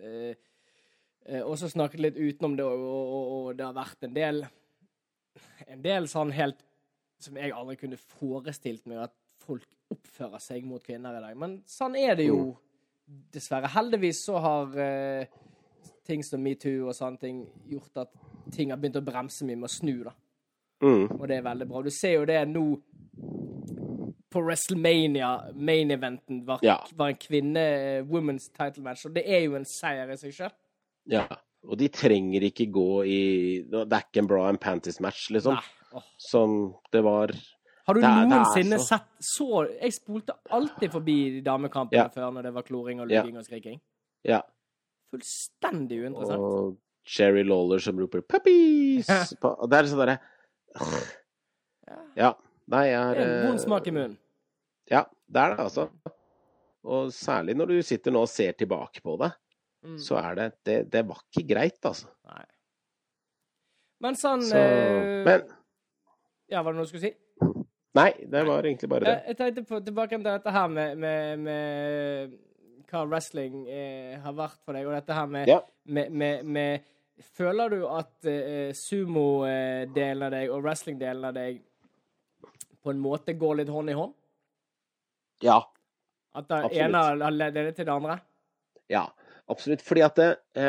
og så snakket litt utenom det, og det har vært en del sånn helt, som jeg aldri kunne forestilt meg, at folk oppfører seg mot kvinner i dag. Men sånn det jo, dessverre. Heldigvis så har ting som MeToo og sånne ting gjort at ting har begynt å bremse mye med å snu, da. Og det veldig bra. Du ser jo det nå på WrestleMania, main-eventen var en kvinne-women's title match, og det jo en seier i seg selv. Ja, og de trenger ikke gå i det ikke en bra and panties match, liksom. Som det var. Har du noensinne sett så jeg spolte alltid forbi damekampene før når det var kloring og lugging og skriking. Ja. Fullstendig uinteressant. Og Jerry Lawler som roper puppies. Og det sånn der. Ja. Nei, jeg en vond smak i munnen. Ja, det det altså. Og særlig når du sitter nå og ser tilbake på det. Så det var ikke greit, altså. Nei. Men sånn... men... Ja, var det noe du skulle si? Nei, det var egentlig bare det. Jeg tenkte tilbake til dette her med hva wrestling har vært for deg, og dette her med føler du at sumo-delen av deg og wrestling-delen av deg på en måte går litt hånd i hånd? Ja, at det ene har ledet til det andre? Ja, absolutt. Fordi at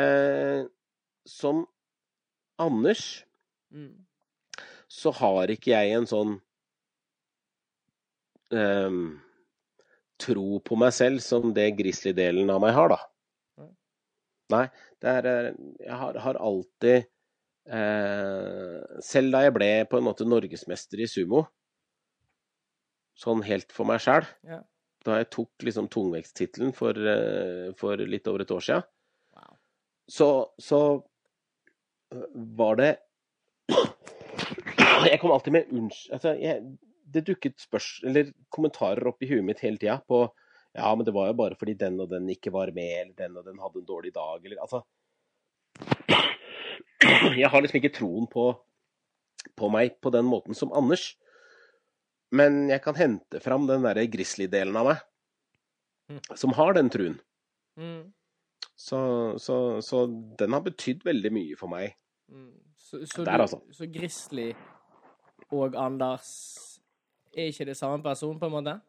som Anders så har ikke jeg en sånn tro på meg selv som det grizzly-delen av meg har, da. Nei, jeg har alltid selv da jeg ble på en måte norgesmester i sumo, sånn helt for meg selv, da jeg tok liksom tungvektstittelen for litt over et år siden, så var det jeg kom alltid med det dukket eller kommentarer opp i huet mitt hele tiden på ja, men det var jo bare fordi den og den ikke var med, eller den og den hadde en dårlig dag, eller altså jeg har liksom ikke troen på meg på den måten som Anders, men jeg kan hente fram den der grizzly-delen av meg som har den truen. Så den har betydd veldig mye for meg. Altså. Så Grizzly og Anders ikke det samme person på en måte?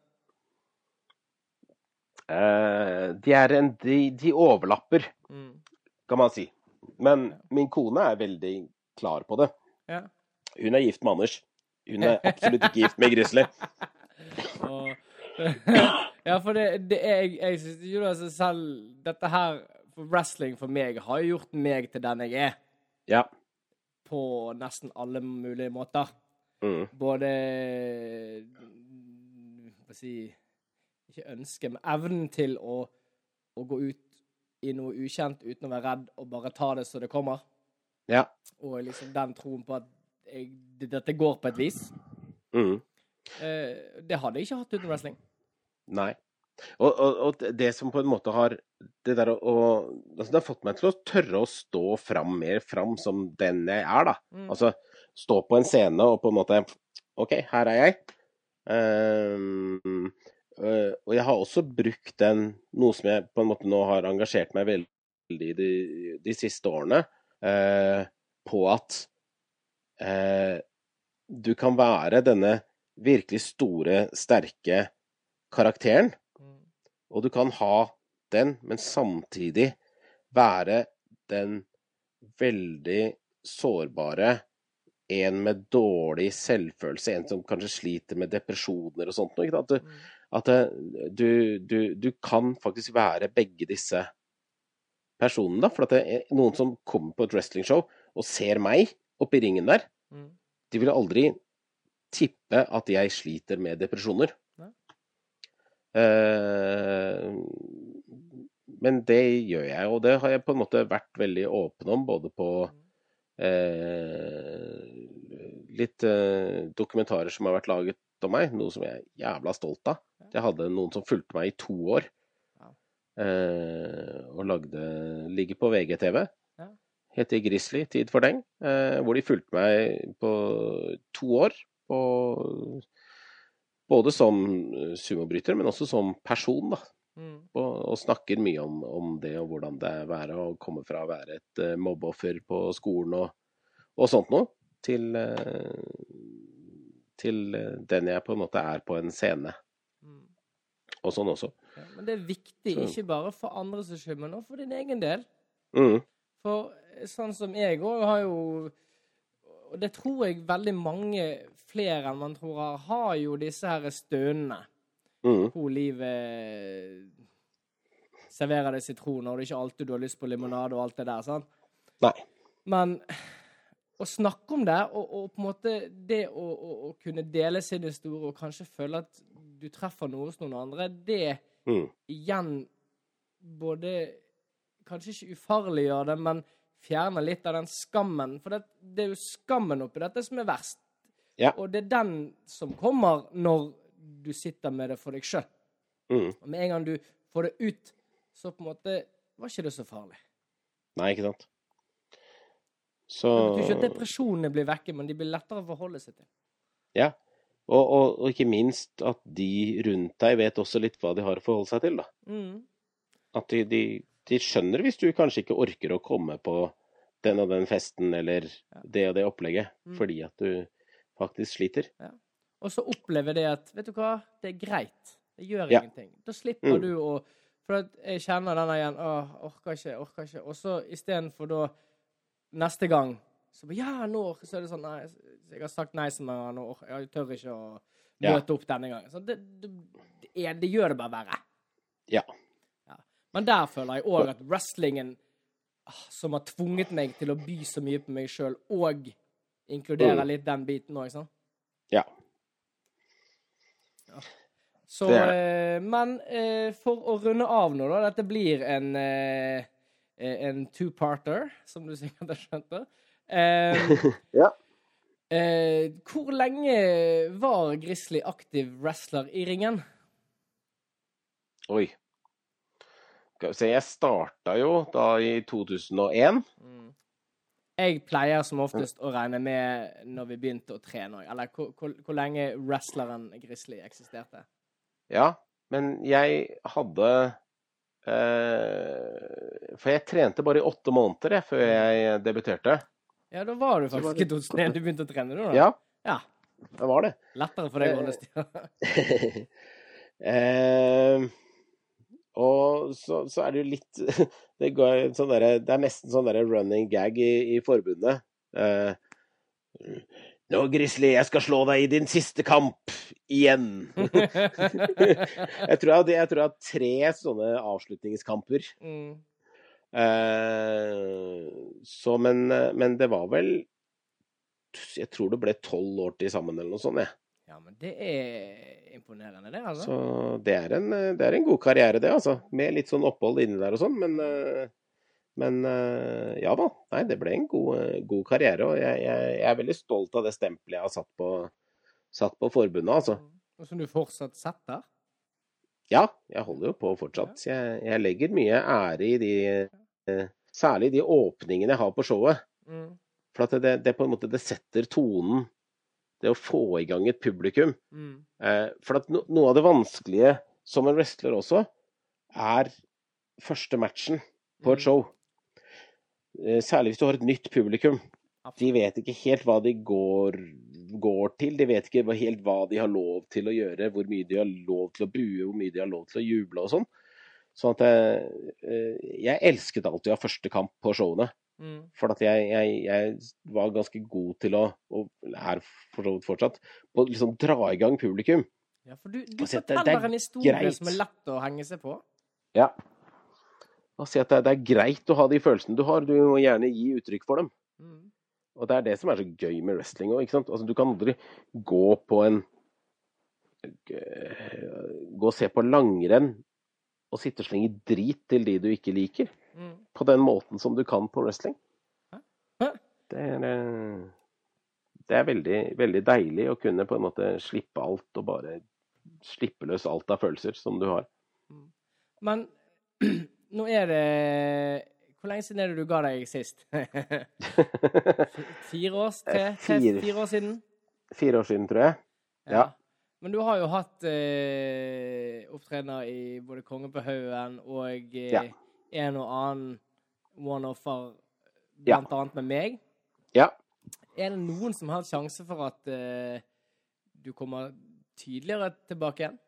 De overlapper, kan man si. Men min kone veldig klar på det. Ja. Hun gift med Anders. Hun absolutt ikke gift med Grizzly. Ja, for jeg synes jo altså selv dette her for wrestling for meg har jo gjort meg til den jeg Ja. På nesten alle mulige måter. Både hva si ikke ønske, men evnen til å gå ut i noe ukjent uten å være redd og bare ta det så det kommer. Ja. Og liksom den troen på at dette går på et vis. Det hadde jeg ikke hatt uten wrestling. Nei. Og det som på en måte har det der altså det har fått meg til å tørre å stå mer fram som den jeg da. Altså stå på en scene og på en måte ok, her jeg. Og jeg har også brukt noe som jeg på en måte nå har engasjert meg veldig de siste årene, på at du kan være denne virkelig store, sterke karakteren, og du kan ha den, men samtidig være den veldig sårbare, en med dårlig selvfølelse, en som kanskje sliter med depresjoner og sånt, ikke? At du kan faktisk være begge disse personene, da, for at det noen som kommer på et wrestlingshow og ser meg oppe i ringen der, de vil aldri tippe at jeg sliter med depresjoner. Men det gjør jeg, og det har jeg på en måte vært veldig åpen om, både på litt dokumentarer som har vært laget om meg, noe som jeg er jævla stolt av. Jeg hadde noen som fulgte meg i 2 år, og ligger på VGTV. Heter Grizzly, Tid for Deng, hvor de fulgte meg på 2 år, både som sumobryter, men også som person, da. Og snakker mye om det, og hvordan det er å komme fra å være et mobbeoffer på skolen og sånt noe, til den jeg på en måte er på en scene. Og sånn også. Ja, men det er viktig, ikke bare for andres skyld, men også for din egen del. For sånn som jeg også har jo, og det tror jeg veldig mange flere enn man tror har jo disse her stønene. Hvor livet serverer deg sitroner, og det er ikke alltid du har lyst på limonade og alt det der, sant? Nei. Men å snakke om det, og på en måte det å kunne dele sin historie, og kanskje føle at du treffer noe hos noen andre, det igjen både, kanskje ikke ufarliggjør det, men fjerner litt av den skammen. For det er jo skammen oppi dette som er verst. Ja. Og det er den som kommer når du sitter med det for deg selv. Og med en gang du får det ut, så på en måte var ikke det så farlig. Nei, ikke sant. Så... Det betyr ikke at depresjonene blir vekke, men de blir lettere å forholde seg til. Ja, og ikke minst at de rundt deg vet også litt hva de har å forholde seg til, da. At de skjønner hvis du kanskje ikke orker å komme på den og den festen, eller det og det opplegget, fordi at du faktisk sliter. Ja. Og så opplever det at, vet du hva, det er greit. Det gjør ingenting. Da slipper du å, for at jeg kjenner denne igjen, orker ikke. Og så i stedet for da, neste gang, så er det sånn, nei, jeg har sagt nei som nå, jeg tør ikke å møte opp denne gangen. Så det gjør det bare verre. Ja. Men der føler jeg også at wrestlingen, som har tvunget meg til å by så mye på meg selv, og inkluderer litt den biten også, ikke sant? Ja. Så, men for å runde av nå da, dette blir en two-parter, som du sikkert har skjønt det. Hvor lenge var Grizzly aktiv wrestler i ringen? Oi. Så jeg startet jo da i 2001. Jeg pleier som oftest å regne med når vi begynte å trene, eller hvor lenge wrestleren Grizzly eksisterte. Ja, men jeg hadde... for jeg trente bare i 8 måneder før jeg debuterte. Ja, da var du faktisk ikke hos ned. Du begynte å trene, du da? Ja, det var det. Lettere for deg å holde styr. Og så er det jo litt det er nesten sånn der running gag i forbundet. Nå, Grizzly, jeg skal slå deg i din siste kamp igjen. jeg tror jeg har 3 sånne avslutningskamper. Så, men det var vel, jeg tror det ble 12 år til sammen eller noe sånt, Ja, men det er imponerende det, altså. Så det er en god karriere det, altså. Med litt sånn opphold inne der og sånn, men ja da. Nei, det ble en god karriere, og jeg er veldig stolt av det stempelet jeg har satt på forbundet, altså. Og som du fortsatt setter? Ja, jeg holder jo på fortsatt. Jeg legger mye ære i særlig de åpningene jeg har på showet. For at det på en måte, det setter tonen, det å få i gang et publikum. For at noe av det vanskelige som en wrestler også, er første matchen på et show. Særlig hvis du har et nytt publikum. De vet ikke helt hva de går til. De vet ikke helt hva de har lov til å gjøre, hvor mye de har lov til å bue, hvor mye de har lov til å juble og sånn. Sånn at jeg elsket alltid å ha første kamp på showene. For at jeg var ganske god til og er fortsatt, på liksom dra i gang publikum. Ja, for du forteller en historie som er lett å henge seg på. Ja. Og si at det er greit å ha de følelsene du har. Du må gjerne gi uttrykk for dem. Og det er det som er så gøy med wrestling også, ikke sant? Altså, du kan aldri gå og se på langrenn og sitte og slenge drit til de du ikke liker. På den måten som du kan på wrestling. Det er veldig, veldig deilig å kunne på en måte slippe alt og bare slippe løs alt av følelser som du har. Men nå det... Hvor lenge siden det du ga deg sist? 4 år? 4 år siden? 4 år siden, tror jeg. Ja. Men du har jo hatt opptrener i både Kongen på Haugen og en og annen one-offer, blant annet med meg. Ja. Det noen som har sjanse for at du kommer tydeligere tilbake igjen?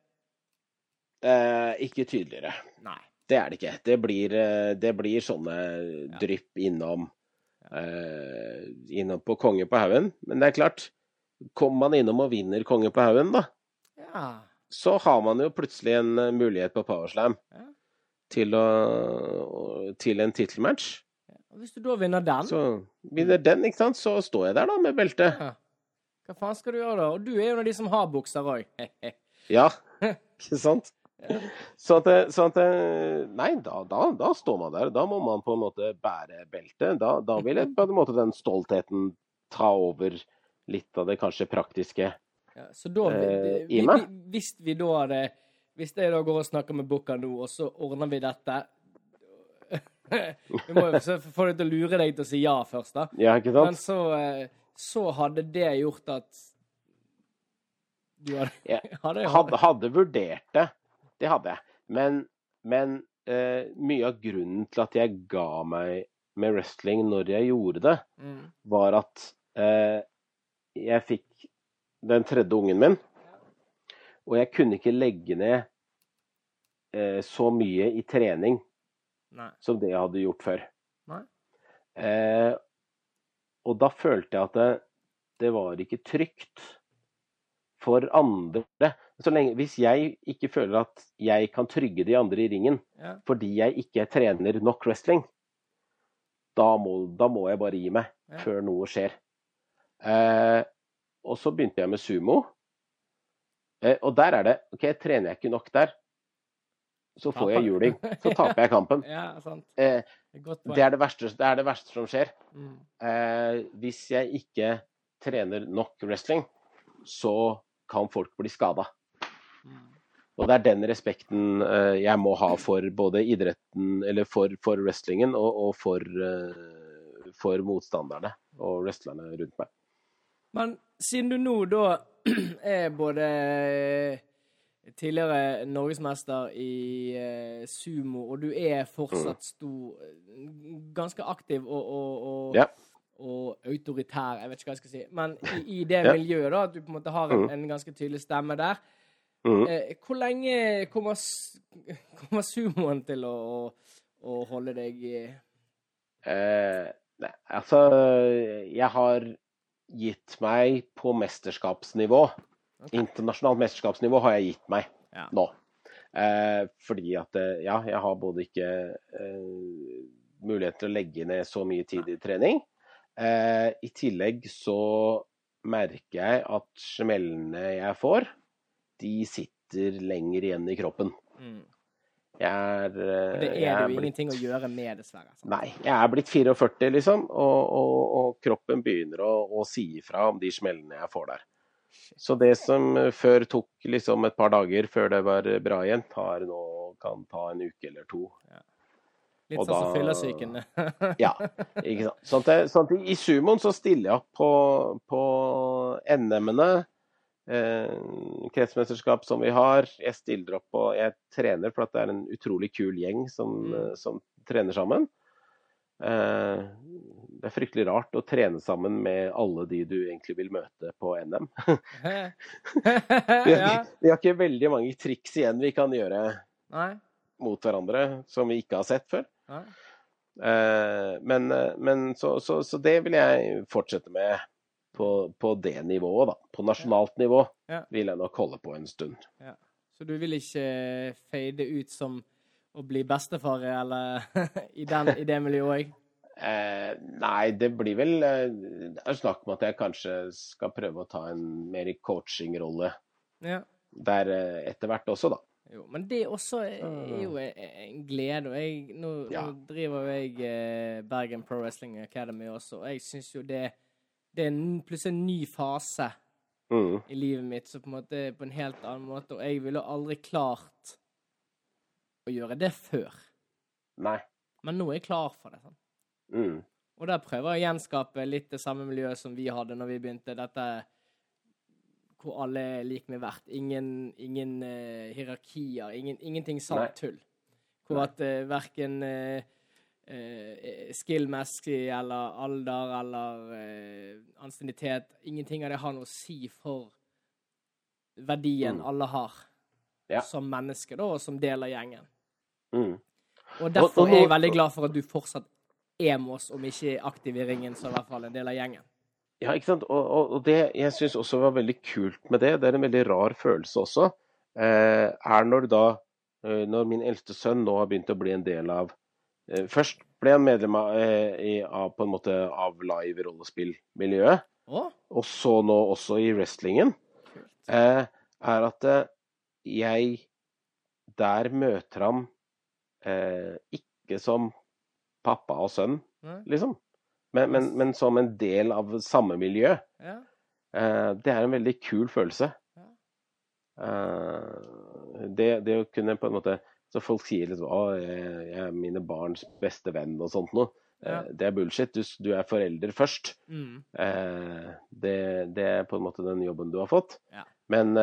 Ikke tydeligere. Nei. Det det ikke. Det blir sånne drypp innom på Kongen på Haugen. Men det klart, kommer man innom og vinner Kongen på Haugen da, så har man jo plutselig en mulighet på Powerslam til en titelmatch. Hvis du da vinner den? Så vinner den, ikke sant? Så står jeg der da med beltet. Hva faen skal du gjøre da? Og du jo en av de som har bukser også. Ja, ikke sant? Nei, da står man der. Da må man på en måte bære beltet. Da vil på en måte den stoltheten ta over litt av det kanskje praktiske så da, i meg. Hvis jeg da går og snakker med Booker nå, og så ordner vi dette, vi må jo få deg til å lure deg til å si ja først da. Ja, ikke sant? Men så hadde det gjort at du hadde vurdert det. Det hadde jeg. Men mye av grunnen til at jeg ga meg med wrestling når jeg gjorde det, var at jeg fikk den 3. ungen min, og jeg kunne ikke legge ned så mye i trening som det jeg hadde gjort før. Og da følte jeg at det var ikke trygt for andre. Så lenge, hvis jeg ikke føler at jeg kan trygge de andre i ringen, fordi jeg ikke trener nok wrestling, da må jeg bare gi meg før noe skjer. Og så begynte jeg med sumo. Og der det, ok, trener jeg ikke nok der, så får jeg juling. Så taper jeg kampen. Sant. Det det verste som skjer. Hvis jeg ikke trener nok wrestling, så kan folk bli skadet. Og det den respekten jeg må ha for både idretten, eller for wrestlingen, og for motstanderne og wrestlerne rundt meg. Men siden du nå da både tidligere norgesmester i sumo, og du fortsatt ganske aktiv og autoritær, jeg vet ikke hva jeg skal si, men i det miljøet da, at du på en måte har en ganske tydelig stemme der, hvor lenge kommer sumoen til å holde deg i? Nei, altså, jeg har gitt meg på mesterskapsnivå. Internasjonalt mesterskapsnivå har jeg gitt meg nå. Fordi at, jeg har både ikke mulighet til å legge ned så mye tid i trening. I tillegg så merker jeg at smellene jeg får, de sitter lenger igjen i kroppen. Det jo ingenting å gjøre med, dessverre. Sant? Nei, jeg blitt 44 liksom, og kroppen begynner å si ifra om de smellene jeg får der. Så det som før tok liksom et par dager før det var bra igjen, kan ta en uke eller 2. Litt sånn som fyllesyken. Ja, ikke sant. Sånn at i sumoen så stiller jeg på NM-ene, kretsmesterskap som vi har. Jeg stiller opp og jeg trener, for at det en utrolig kul gjeng som trener sammen. Det fryktelig rart å trene sammen med alle de du egentlig vil møte på NM. Vi har ikke veldig mange triks igjen vi kan gjøre mot hverandre som vi ikke har sett før. Så det vil jeg fortsette med på det nivået da. På nasjonalt nivå vil jeg nok holde på en stund. Så du vil ikke fade ut som å bli bestefar eller i det miljøet? Nei, det blir vel snakk om at jeg kanskje skal prøve å ta en mer coaching-rolle der etter hvert også da. Jo, men det også jo en glede, og nå driver jeg Bergen Pro Wrestling Academy også, og jeg synes jo det plutselig en ny fase i livet mitt, så på en måte på en helt annen måte, og jeg ville aldri klart å gjøre det før. Nei. Men nå jeg klar for det, sånn. Og der prøver jeg å gjenskape litt det samme miljøet som vi hadde når vi begynte dette, hvor alle lik med hvert. Ingen hierarkier, ingenting sant tull. Hvor at hverken skillmessig eller alder eller anstenditet, ingenting av det har noe å si for verdien alle har som mennesker da, og som deler gjengen. Og derfor er jeg veldig glad for at du fortsatt med oss, om ikke aktiv i ringen, så i hvert fall en del av gjengen. Ja, ikke sant? Og det jeg synes også var veldig kult med det en veldig rar følelse også, når min eldste sønn nå har begynt å bli en del av, først ble han medlem av på en måte av live rollespillmiljøet, og så nå også i wrestlingen, at jeg der møter ham ikke som pappa og sønn, liksom. Men som en del av samme miljø. Det en veldig kul følelse. Det å kunne på en måte, så folk sier liksom, jeg mine barns beste venn og sånt noe. Det bullshit, du forelder først. Det på en måte den jobben du har fått. Men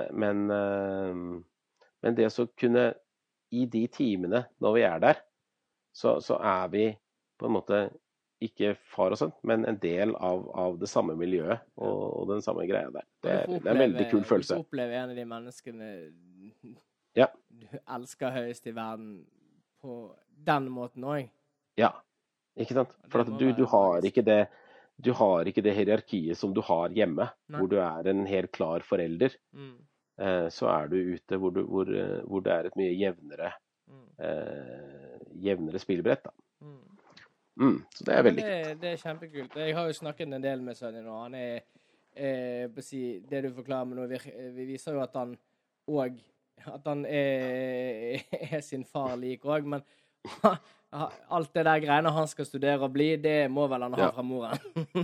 det å kunne, i de timene når vi der, så vi på en måte ikke far og sønn, men en del av det samme miljøet og den samme greia der. Det en veldig kul følelse. Du opplever en av de menneskene du elsker høyest i verden på den måten også. Ja, ikke sant? For at du har ikke det hierarkiet som du har hjemme, hvor du en helt klar forelder. Så du ute hvor det et mye jevnere spillbrett da. Så det veldig kult. Det kjempekult. Jeg har jo snakket en del med sønnen, og han det du forklarer med nå, vi viser jo at han sin far lik også, men alt det der greiene han skal studere og bli, det må vel han ha fra moren.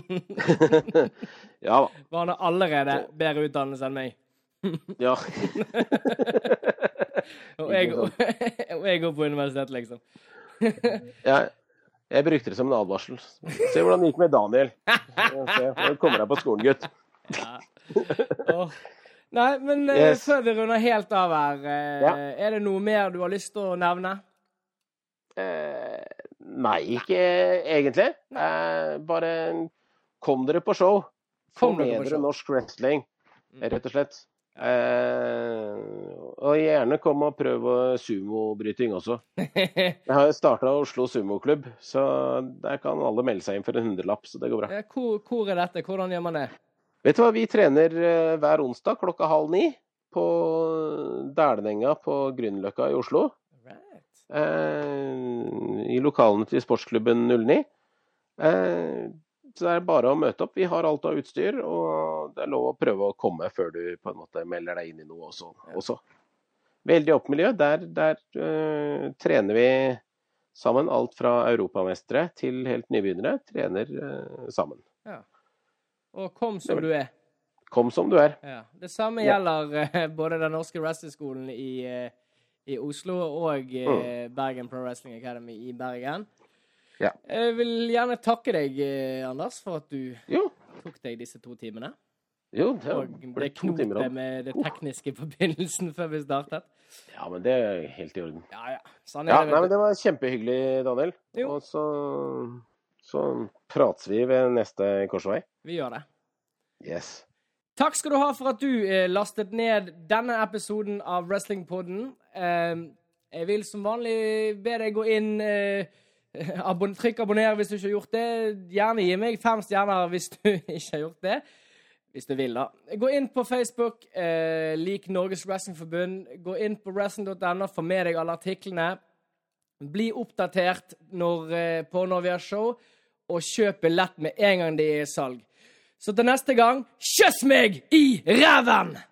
Ja. For han har allerede bedre utdannelse enn meg. Ja. og jeg går på universitet, liksom. Ja. Jeg brukte det som en advarsel. Se hvordan det gikk med Daniel. Nå kommer jeg på skolen, gutt. Nei, men før vi runder helt av her, det noe mer du har lyst til å nevne? Nei, ikke egentlig. Bare kom dere på show. Få med dere norsk wrestling, rett og slett. Og gjerne kom og prøve sumo-bryting også. Jeg har startet Oslo Sumo-klubb, så der kan alle melde seg inn for en 100-lapp, så det går bra. Hvor dette? Hvordan gjør man det? Vet du hva, vi trener hver onsdag 8:30 på Dælenenga på Grünerløkka i Oslo. I lokalene til sportsklubben 09. Så det bare å møte opp. Vi har alt av utstyr, og det lov å prøve å komme før du på en måte melder deg inn i noe også. Veldig oppmiljø. Der trener vi sammen. Alt fra europamestere til helt nybegynnere trener sammen. Ja. Og kom som du Kom som du Ja. Det samme gjelder både den norske wrestlingskolen i Oslo og Bergen Pro Wrestling Academy i Bergen. Ja. Jeg vil gjerne takke deg, Anders, for at du tok deg disse 2 timene. Jo, det knopet med det tekniske forbindelsen før vi startet. Ja, men det helt i orden. Ja. Sånn det, men det var kjempehyggelig, Daniel. Jo. Og så prates vi ved neste korsvei. Vi gjør det. Yes. Takk skal du ha for at du lastet ned denne episoden av Wrestlingpodden. Jeg vil som vanlig be deg gå inn... trykk abonner hvis du ikke har gjort det. Gjerne gi meg 5 stjerner hvis du ikke har gjort det. Hvis du vil da. Gå inn på Facebook, lik Norges Wrestlingforbund. Gå inn på wrestling.no, få med deg alle artiklene. Bli oppdatert når vi har show, og kjøp billett med en gang det salg. Så til neste gang, kjøss meg i ræven!